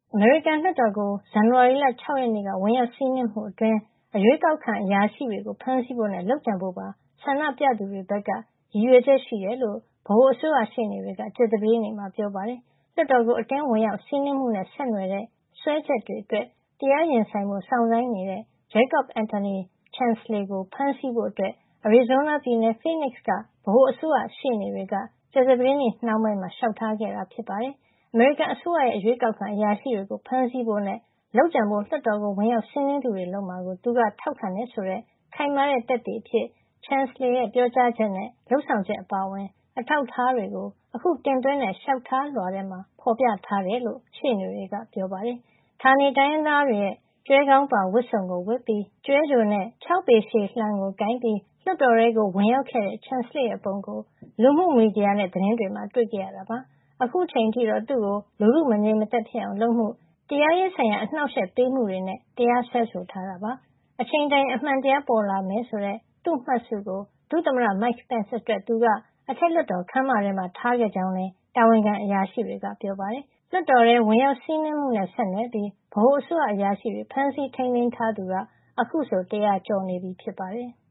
အမေရိကန်လွှတ်တော်ကို ဇန်နဝါရီလ 6 ရက်နေ့က ဝင်ရောက်စီးနင်းမှုအတွင်း အရွေးကောက်ခံအရာရှိတွေကို ဖမ်းဆီးဖို့နဲ့ လုပ်ကြံဖို့ပါ ဆန္ဒပြသူတွေဘက်က ရည်ရွယ်ချက်ရှိတယ်လို့ ဗဟိုအစိုးရရှေ့နေတွေက ကြာသပတေးနေ့မှာ ပြောပါတယ်။ လွှတ်တော်ကို အတင်းဝင်ရောက်စီးနင်းမှုနဲ့ ဆက်နွယ်တဲ့ စွဲချက်တွေအတွက် တရားရင်ဆိုင်ဖို့ စောင့်ဆိုင်းနေတဲ့ Jacob Anthony Chansley ကို ဖမ်းဆီးဖို့ အရီဇိုးနားပြည်နယ် Phoenix က ဗဟိုအစိုးရရှေ့နေတွေက ကြာသပတေးနေ့နှောင်းပိုင်းမှာ လျှောက်ထားခဲ့တာ ဖြစ်ပါတယ်။ အမေရိကန်အစိုးရရဲ့ အရွေးကောက်ခံအရာရှိတွေကို ဖမ်းဆီးဖို့နဲ့ လုပ်ကြံဖို့ လွှတ်တော်ကို ဝင်ရောက်စီးနင်းသူတွေ လုပ်မှာကို သူက ထောက်ခံတယ်ဆိုတဲ့ ခိုင်မာတဲ့သက်သေအဖြစ် Chansley ရဲ့ ပြောကြားချက်နဲ့ လုပ်ဆောင်ချက် အပါအဝင် အထောက်အထားတွေကို အခုတင်သွင်းတဲ့ လျှောက်ထားလွှာထဲမှာ ဖော်ပြထားတယ်လို့ ရှေ့နေတွေက ပြောပါတယ်။ ဌာနေတိုင်းရင်းသားတွေရဲ့ ကျွဲခေါင်းပါဝတ်စုံဝတ်ပြီး ကျွဲချိုနဲ့ ၆ ပေရှည်လှံကိုင်ပြီး လွှတ်တော်ထဲကို ဝင်ရောက်ခဲ့တဲ့ Chansley ရဲ့ ပုံကို လူမှုမီဒီယာနဲ့ သတင်းတွေမှာ တွေ့ခဲ့ရတာပါ။ အခုချိန်ထိတော့ သူ့ကို လူထုမငြိမ်မသက်ဖြစ်အောင်လုပ်မှု၊ တရားရေးဆိုင်ရာ အနှောင့်အယှက်ပေးမှုတွေနဲ့ တရားစွဲဆိုထားတာပါ။ အချိန်တန်ရင် အမှန်တရားပေါ်လာမယ်ဆိုတဲ့ သူ့မှတ်စုကို ဒုသမ္မတ Mike Pence အတွက် သူက အထက်လွှတ်တော်ခန်းမထဲမှာ ထားခဲ့ကြောင်းလည်း တာဝန်ခံအရာရှိတွေက ပြောပါတယ်။ လွှတ်တော်ထဲ ဝင်ရောက်စီးနင်းမှုနဲ့ ဆက်နွယ်ပြီး ဗဟိုအစိုးရအရာရှိတွေ ဖမ်းဆီးထိန်းသိမ်းထားသူက အခုဆို 100 ကျော်နေပြီဖြစ်ပါတယ်။